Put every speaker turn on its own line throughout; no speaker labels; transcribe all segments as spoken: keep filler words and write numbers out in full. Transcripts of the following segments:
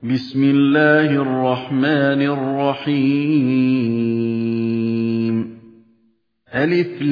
بسم الله الرحمن الرحيم ألف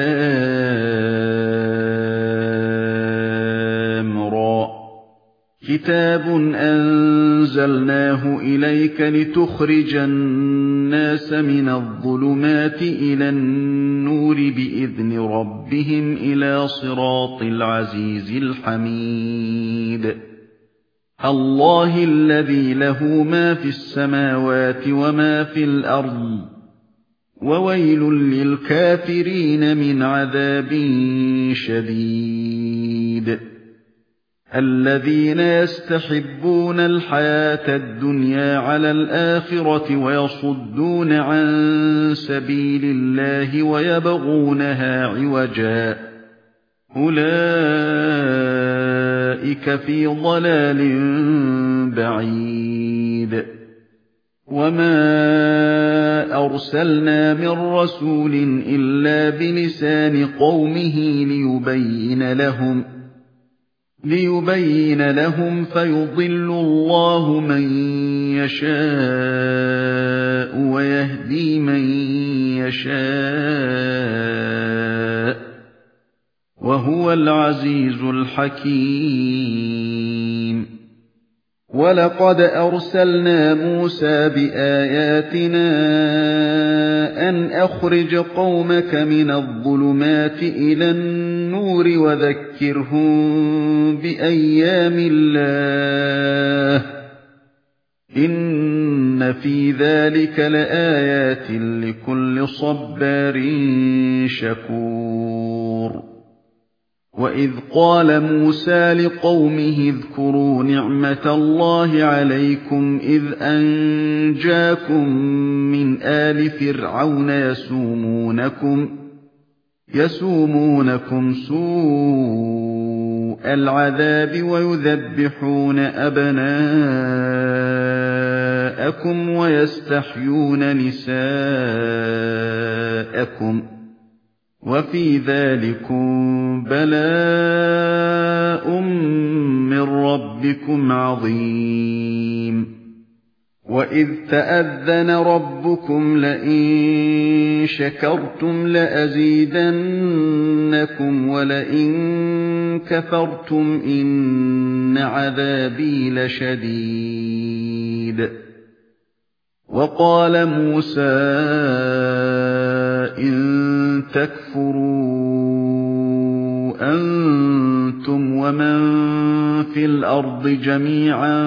لام را كتاب أنزلناه إليك لتخرج الناس من الظلمات إلى النور بإذن ربهم إلى صراط العزيز الحميد الله الذي له ما في السماوات وما في الأرض وويل للكافرين من عذاب شديد الذين يستحبون الحياة الدنيا على الآخرة ويصدون عن سبيل الله ويبغونها عوجا أولئك في ضلال بعيد وما أرسلنا من رسول إلا بلسان قومه ليبين لهم ليبين لهم فيضل الله من يشاء ويهدي من يشاء وهو العزيز الحكيم ولقد أرسلنا موسى بآياتنا أن أخرج قومك من الظلمات إلى النور وذكرهم بأيام الله إن في ذلك لآيات لكل صبار شكور وإذ قال موسى لقومه اذكروا نعمة الله عليكم إذ أنجاكم من آل فرعون يسومونكم يسومونكم سوء العذاب ويذبحون أبناءكم ويستحيون نساءكم وفي ذلكم بلاء من ربكم عظيم وإذ تأذن ربكم لئن شكرتم لأزيدنكم ولئن كفرتم إن عذابي لشديد وقال موسى إن تكفروا أنتم ومن في الأرض جميعا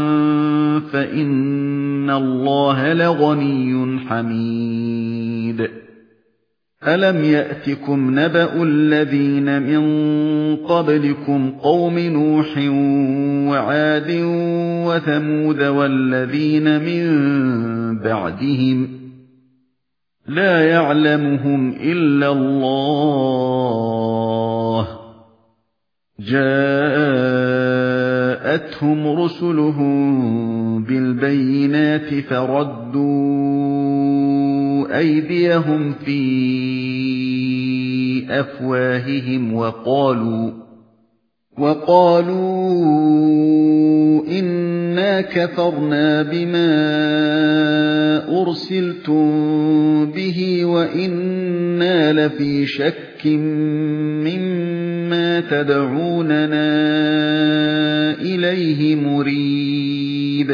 فإن الله لغني حميد ألم يأتكم نبأ الذين من قبلكم قوم نوح وعاد وثمود والذين من بعدهم لا يعلمهم إلا الله جاءتهم رسلهم بالبينات فردوا أيديهم في أفواههم وقالوا وقالوا إنا كفرنا بما أرسلتم به وإنا لفي شك مما تدعوننا إليه مريب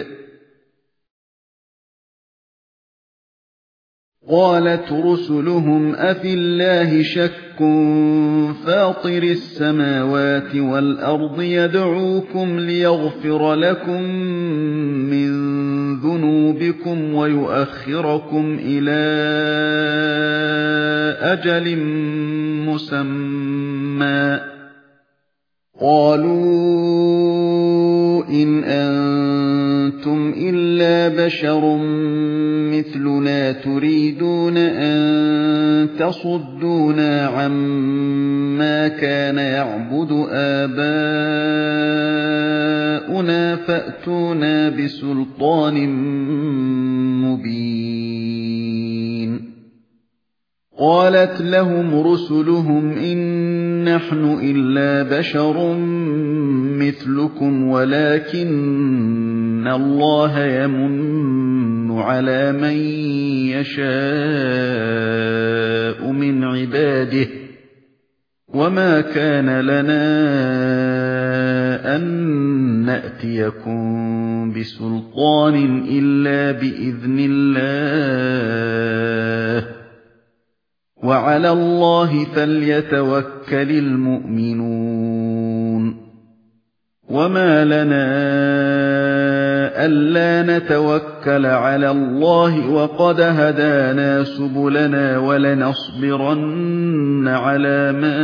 قالت رسلهم أفي الله شك فاطر السماوات والأرض يدعوكم ليغفر لكم من ذنوبكم ويؤخركم إلى أجل مسمى قالوا إن أنتم إلا بشر مثلنا تريدون أن تصدونا عما كان يعبد آباؤنا فأتونا بسلطان مبين قالت لهم رسلهم إن نحن إلا بشر مثلكم ولكن إِنَّ اللَّهَ يَمُنُّ عَلَىٰ مَن يَشَاءُ مِنْ عِبَادِهِ وَمَا كَانَ لَنَا أَن نَّأْتِيَكُم بِسُلْطَانٍ إِلَّا بِإِذْنِ اللَّهِ وَعَلَى اللَّهِ فَلْيَتَوَكَّلِ الْمُؤْمِنُونَ وَمَا لَنَا أَلَّا نَتَوَكَّلَ عَلَى اللَّهِ وَقَدْ هَدَانَا سُبُلَنَا وَلَنَصْبِرَنَّ عَلَىٰ مَا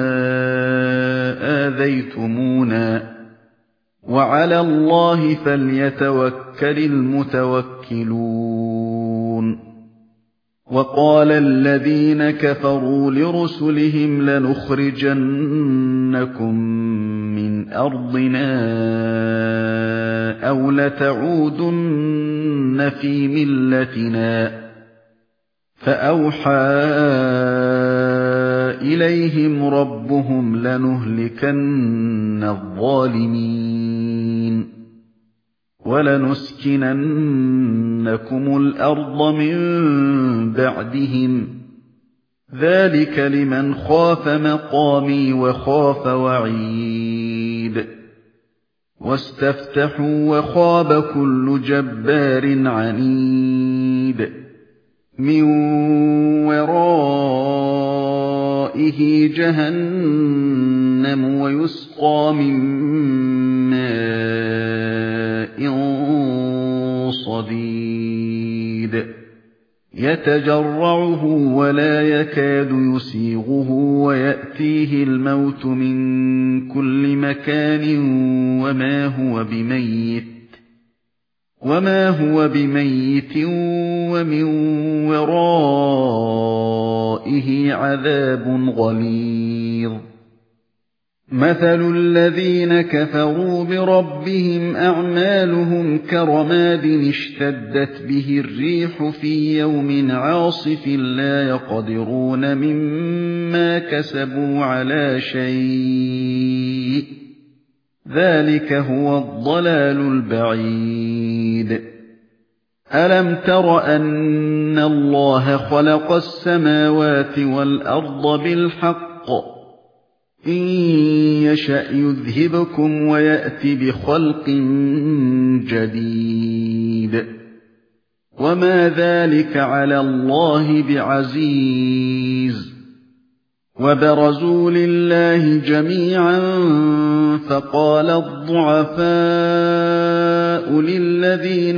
آذَيْتُمُونَا وَعَلَى اللَّهِ فَلْيَتَوَكَّلِ الْمُتَوَكِّلُونَ وَقَالَ الَّذِينَ كَفَرُوا لِرُسُلِهِمْ لَنُخْرِجَنَّكُم مِّنْ أَرْضِنَا أَوْ لَتَعُودُنَّ فِي مِلَّتِنَا فَأَوْحَىٰ إِلَيْهِمْ رَبُّهُمْ لَنُهْلِكَنَّ الظَّالِمِينَ وَلَنُسْكِنَنَّكُمُ الْأَرْضَ مِن بَعْدِهِمْ ذَٰلِكَ لِمَنْ خَافَ مَقَامِي وَخَافَ وَعِيدِ وَاسْتَفْتَحُوا وَخَابَ كُلُّ جَبَّارٍ عَنِيدٍ مِّن وَرَائِهِ جَهَنَّمُ وَيُسْقَىٰ مِن مَّاءٍ صَدِيدٍ يَتَجَرَّعُهُ وَلَا يَكَادُ يُسِيغُهُ وَيَأْتِيهِ الْمَوْتُ مِن كُلِّ مَكَانٍ وَمَا هُوَ بِمَيِّتٍ وَمَا هُوَ بِمَيِّتٍ وَمِن وَرَائِهِ عَذَابٌ غَلِيظٌ مَثَلُ الَّذِينَ كَفَرُوا بِرَبِّهِمْ أَعْمَالُهُمْ كَرَمَادٍ اشْتَدَّتْ بِهِ الرِّيحُ فِي يَوْمٍ عَاصِفٍ لَّا يَقْدِرُونَ مِمَّا كَسَبُوا عَلَىٰ شَيْءٍ ۚ ذَٰلِكَ هُوَ الضَّلَالُ الْبَعِيدُ أَلَمْ تَرَ أَنَّ اللَّهَ خَلَقَ السَّمَاوَاتِ وَالْأَرْضَ بِالْحَقِّ ۚ إِن يَشَأْ يُذْهِبْكُمْ وَيَأْتِ بِخَلْقٍ جَدِيدٍ وَمَا ذَٰلِكَ عَلَى اللَّهِ بِعَزِيزٍ وَبَرَزُوا لِلَّهِ جَمِيعًا فَقَالَ الضُّعَفَاءُ لِلَّذِينَ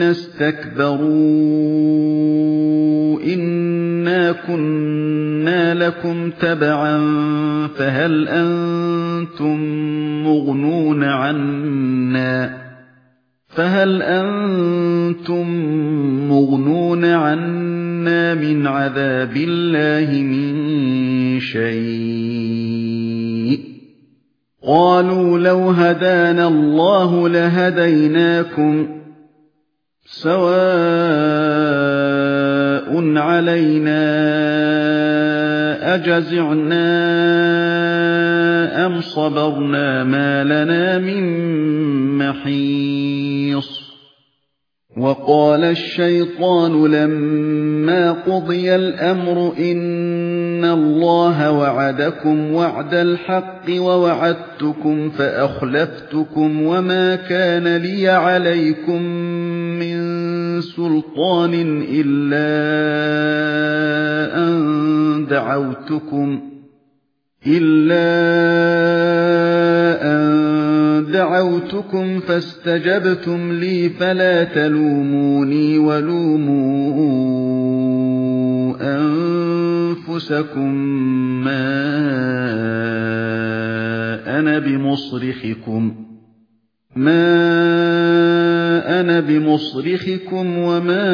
اسْتَكْبَرُوا إِنَّا كُنَّا لَكُمْ تَبَعًا فَهَلْ أَنتُم مُّغْنُونَ عَنَّا فَهَلْ أَنتُم مُّغْنُونَ عَنَّا مِنْ عَذَابِ اللَّهِ مِن شَيْءٍ قَالُوا لَوْ هَدَانَا اللَّهُ لَهَدَيْنَاكُمْ سَوَاءٌ عَلَيْنَا أَجَزِعْنَا أَمْ صَبَرْنَا مَا لَنَا مِن مَّحِيصٍ وَقَالَ الشَّيْطَانُ لَمَّا قُضِيَ الْأَمْرُ إِنَّ اللَّهَ وَعَدَكُمْ وَعْدَ الْحَقِّ وَوَعَدتُّكُمْ فَأَخْلَفْتُكُمْ وَمَا كَانَ لِيَ عَلَيْكُم مِّن سُلْطَانٍ إِلَّا أَن دَعَوْتُكُمْ إِلَّا أَن دَعَوْتُكُمْ فَاسْتَجَبْتُمْ لِي فَلَا تَلُومُونِي وَلُومُوا أَنفُسَكُم مَّا أَنَا بِمُصْرِخِكُمْ مَا أَنَا بِمُصْرِخِكُمْ وَمَا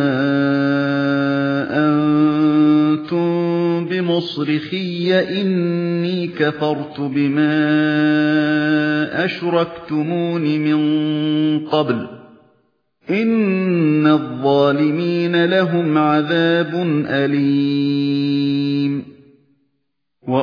أَنتُم بِمُصْرِخِيَّ إِنِّي كَفَرْتُ بِمَا أَشْرَكْتُمُونِ مِن قَبْلُ إِنَّ الظَّالِمِينَ لَهُمْ عَذَابٌ أَلِيمٌ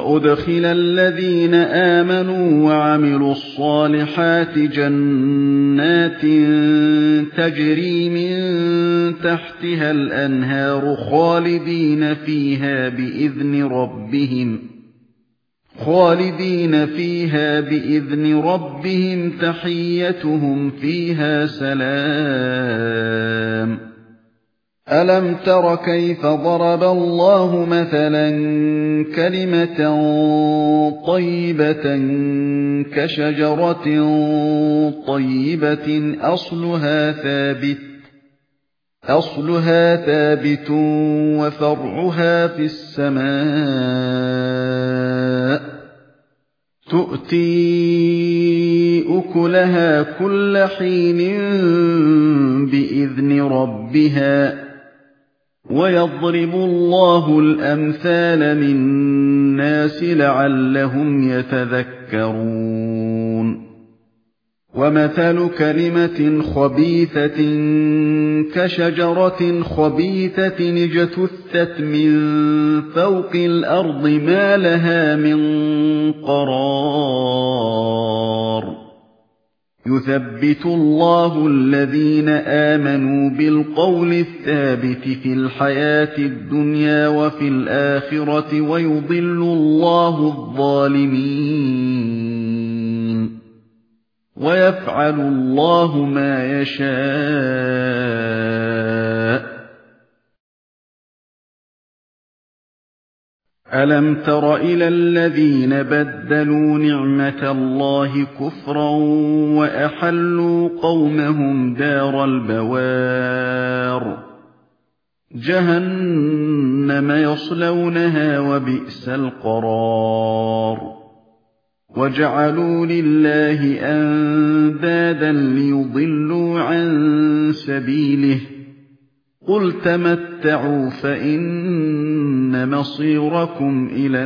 وَأُدْخِلَ الَّذِينَ آمَنُوا وَعَمِلُوا الصَّالِحَاتِ جَنَّاتٍ جَنَّاتٍ تَجْرِي مِن تَحْتِهَا الْأَنْهَارُ خَالِدِينَ فِيهَا بِإِذْنِ رَبِّهِمْ خَالِدِينَ فِيهَا بِإِذْنِ رَبِّهِمْ تَحِيَّتُهُمْ فِيهَا سَلَامٌ أَلَمْ تَرَ كَيْفَ ضَرَبَ اللَّهُ مَثَلًا كَلِمَةً طَيِّبَةً كَشَجَرَةٍ طَيِّبَةٍ أَصْلُهَا ثَابِتٌ أَصْلُهَا ثَابِتٌ وَفَرْعُهَا فِي السَّمَاءِ تُؤْتِي أُكُلَهَا كُلَّ حِينٍ بِإِذْنِ رَبِّهَا وَيَضْرِبُ اللَّهُ الْأَمْثَالَ لِلنَّاسِ لَعَلَّهُمْ يَتَذَكَّرُونَ وَمَثَلُ كَلِمَةٍ خَبِيثَةٍ كَشَجَرَةٍ خَبِيثَةٍ اجْتُثَّتْ مِن فَوْقِ الْأَرْضِ مَا لَهَا مِن قَرَارٍ يُثَبِّتُ اللَّهُ الَّذِينَ آمَنُوا بِالْقَوْلِ الثَّابِتِ فِي الْحَيَاةِ الدُّنْيَا وَفِي الْآخِرَةِ وَيُضِلُّ اللَّهُ الظَّالِمِينَ وَيَفْعَلُ اللَّهُ مَا يَشَاءُ أَلَمْ تَرَ إِلَى الَّذِينَ بَدَّلُوا نِعْمَةَ اللَّهِ كُفْرًا وَأَحَلُّوا قَوْمَهُمْ دَارَ الْبَوَارِ جَهَنَّمَ يَصْلَوْنَهَا وَبِئْسَ الْقَرَارُ وَجَعَلُوا لِلَّهِ أَندَادًا لِّيُضِلُّوا عَن سَبِيلِهِ قُلْ تَمَتَّعُوا فَإِنَّ مَصِيرَكُمْ إِلَى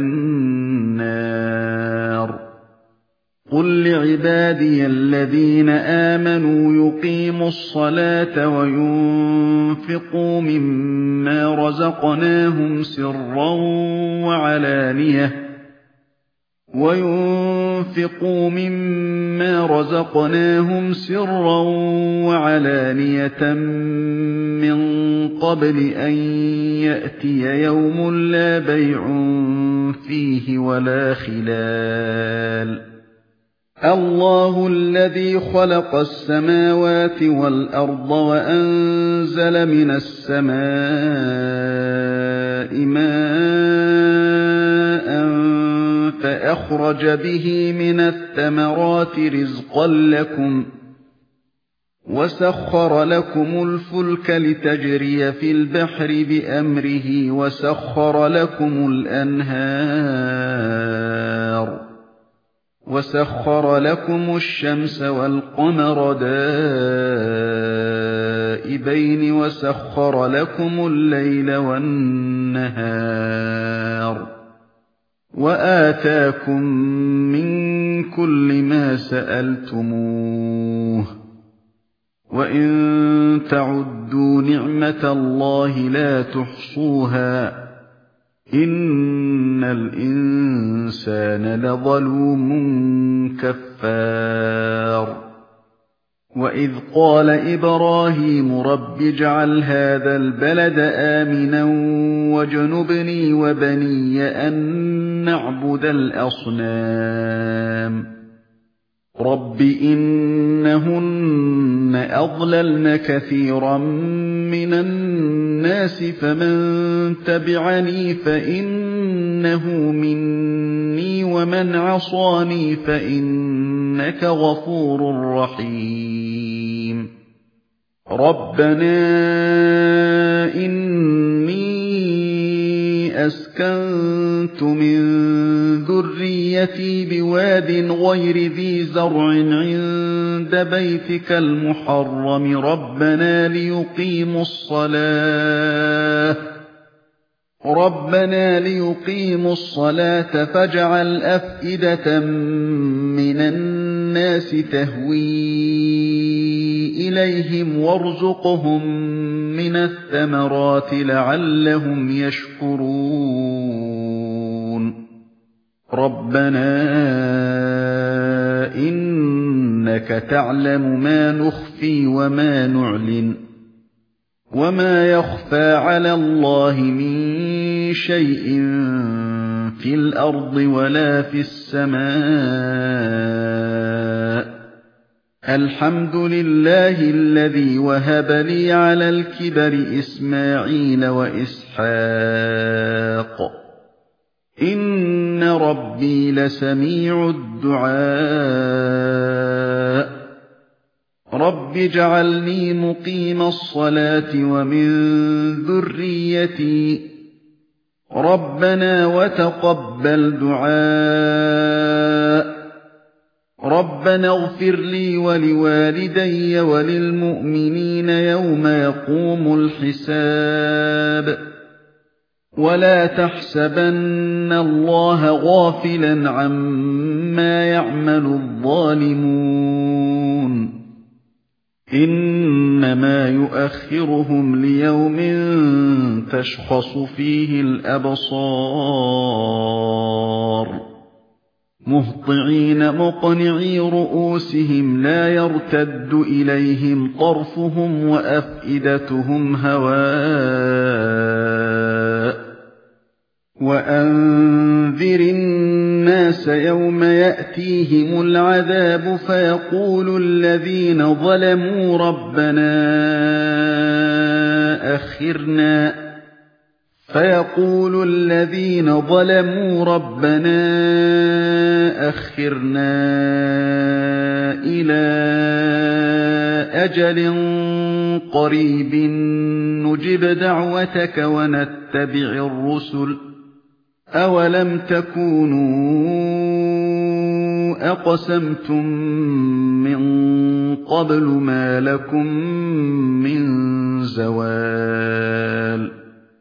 النَّارِ قُل لِّعِبَادِيَ الَّذِينَ آمَنُوا يُقِيمُوا الصَّلَاةَ وَيُنفِقُوا مِمَّا رَزَقْنَاهُمْ سِرًّا وَعَلَانِيَةً وَيُنفِقُوا مِمَّا رَزَقْنَاهُمْ سِرًّا وَعَلَانِيَةً مِّن قَبْلِ أَن يَأْتِيَ يَوْمٌ لَّا بَيْعٌ فِيهِ وَلَا خِلَالٌ اللَّهُ الَّذِي خَلَقَ السَّمَاوَاتِ وَالْأَرْضَ وَأَنزَلَ مِنَ السَّمَاءِ مَاءً فَأَخْرَجَ بِهِ مِنَ الثَّمَرَاتِ رِزْقًا لَّكُمْ وَسَخَّرَ لَكُمُ الْفُلْكَ لِتَجْرِيَ فِي الْبَحْرِ بِأَمْرِهِ وَسَخَّرَ لَكُمُ الْأَنْهَارَ وَسَخَّرَ لَكُمُ الشَّمْسَ وَالْقَمَرَ دَائِبَيْنِ وَسَخَّرَ لَكُمُ اللَّيْلَ وَالنَّهَارَ وَآتَاكُم مِّن كُلِّ مَا سَأَلْتُمُوهُ وَإِن تَعُدُّوا نِعْمَةَ اللَّهِ لَا تُحْصُوهَا إِنَّ الْإِنسَانَ لَظَلُومٌ كَفَّارٌ وَإِذْ قَالَ إِبْرَاهِيمُ رَبِّ اجْعَلْ هَٰذَا الْبَلَدَ آمِنًا وَاجْنُبْنِي وَبَنِيَّ أَن نَّعْبُدَ الْأَصْنَامَ رَبِّ إِنَّهُنَّ أَضْلَلْنَ كَثِيرًا مِّنَ النَّاسِ فَمَن تَبِعَنِي فَإِنَّهُ مِنِّي وَمَنْ عَصَانِي فَإِنَّكَ غَفُورٌ رَّحِيمٌ رَبَّنَا إِنِّي أَسْكَنتُ مِن ذُرِّيَّتِي بِوَادٍ غَيْرِ ذِي زَرْعٍ عِندَ بَيْتِكَ الْمُحَرَّمِ رَبَّنَا لِيُقِيمُوا الصَّلَاةَ رَبَّنَا لِيُقِيمُوا الصَّلَاةَ فَاجْعَلْ أَفْئِدَةً مِّنَ النَّاسِ تَهْوِي إِلَيْهِمْ وَارْزُقْهُم مِّنَ الثَّمَرَاتِ لَعَلَّهُمْ يَشْكُرُونَ رَبَّنَا إِنَّكَ إِنَّكَ تَعْلَمُ مَا نُخْفِي وَمَا نُعْلِنُ وَمَا يَخْفَىٰ عَلَى اللَّهِ مِن شَيْءٍ فِي الْأَرْضِ وَلَا فِي السَّمَاءِ الْحَمْدُ لِلَّهِ الَّذِي وَهَبَ لِي عَلَى الْكِبَرِ إِسْمَاعِيلَ وَإِسْحَاقَ إِنَّ رَبِّي لَسَمِيعُ الدُّعَاءِ رَبِّ اجْعَلْنِي مُقِيمَ الصَّلَاةِ وَمِن ذُرِّيَّتِي رَبَّنَا وَتَقَبَّلْ دُعَاءِ رَبَّنَا اغْفِرْ لِي وَلِوَالِدَيَّ وَلِلْمُؤْمِنِينَ يَوْمَ يَقُومُ الْحِسَابُ وَلَا تَحْسَبَنَّ اللَّهَ غَافِلًا عَمَّا يَعْمَلُ الظَّالِمُونَ إِنَّمَا يُؤَخِّرُهُمْ لِيَوْمٍ تَشْخَصُ فِيهِ الْأَبْصَارُ مُهْطِعِينَ مُقْنِعِي رُءُوسِهِمْ لَا يَرْتَدُّ إِلَيْهِمْ طَرْفُهُمْ وَأَفْئِدَتُهُمْ هَوَاءٌ وَأَنذِرِ النَّاسَ يَوْمَ يَأْتِيهِمُ الْعَذَابُ فَيَقُولُ الَّذِينَ ظَلَمُوا رَبَّنَا أَخِّرْنَا فَيَقُولُ الَّذِينَ ظَلَمُوا رَبَّنَا أَخِّرْنَا إِلَىٰ أَجَلٍ قَرِيبٍ نُّجِبْ دَعْوَتَكَ وَنَتَّبِعِ الرُّسُلَ أَوَلَمْ تَكُونُوا أَقْسَمْتُم مِّن قَبْلُ مَا لَكُم مِّن زَوَالٍ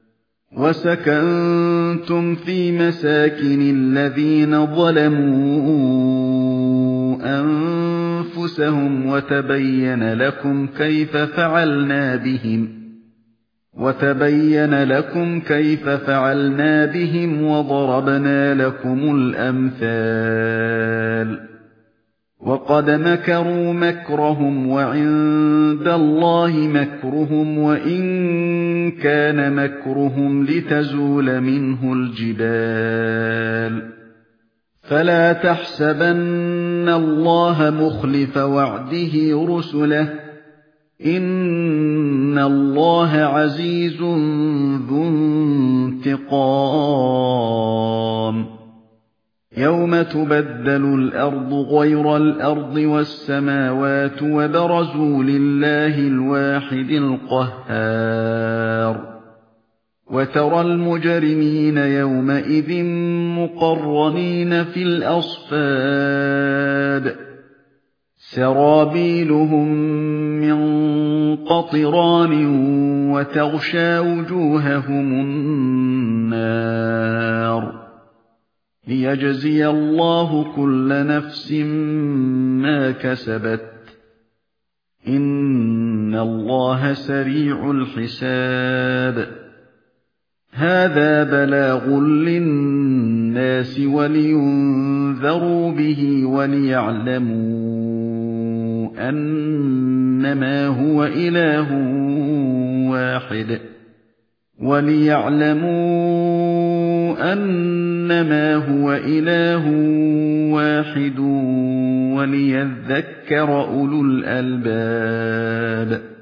وَسَكَنتُمْ فِي مَسَاكِنِ الَّذِينَ ظَلَمُوا أَنفُسَهُمْ وَتَبَيَّنَ لَكُمْ كَيْفَ فَعَلْنَا بِهِمْ وَتَبَيَّنَ لَكُمْ كَيْفَ فَعَلْنَا بِهِمْ وَضَرَبْنَا لَكُمُ الْأَمْثَالَ وَقَدْ مَكَرُوا مَكْرَهُمْ وَعِندَ اللَّهِ مَكْرُهُمْ وَإِن كَانَ مَكْرُهُمْ لِتَزُولَ مِنْهُ الْجِبَالُ فَلَا تَحْسَبَنَّ اللَّهَ مُخْلِفَ وَعْدِهِ رُسُلَهُ إِنَّ اللَّهَ عَزِيزٌ ذُو انتِقَامٍ يَوْمَ تُبَدَّلُ الْأَرْضُ غَيْرَ الْأَرْضِ وَالسَّمَاوَاتُ وَبَرَزُوا لِلَّهِ الْوَاحِدِ الْقَهَّارِ وَتَرَى الْمُجْرِمِينَ يَوْمَئِذٍ مُّقَرَّنِينَ فِي الْأَصْفَادِ سَرَابِيلُهُم مِّن قَطِرَانٍ وَتَغْشَىٰ وُجُوهَهُمُ النَّارُ لِيَجْزِيَ اللَّهُ كُلَّ نَفْسٍ مَّا كَسَبَتْ إِنَّ اللَّهَ سَرِيعُ الْحِسَابِ هَٰذَا بَلَاغٌ لِّلنَّاسِ وَلِيُنذَرُوا بِهِ وَلِيَعْلَمُوا أَنَّمَا هُوَ إِلَٰهٌ وَاحِدٌ وَلِيَعْلَمُوا أَنَّمَا هُوَ إِلَٰهٌ وَاحِدٌ وَلِيَذَّكَّرَ أُولُو الْأَلْبَابِ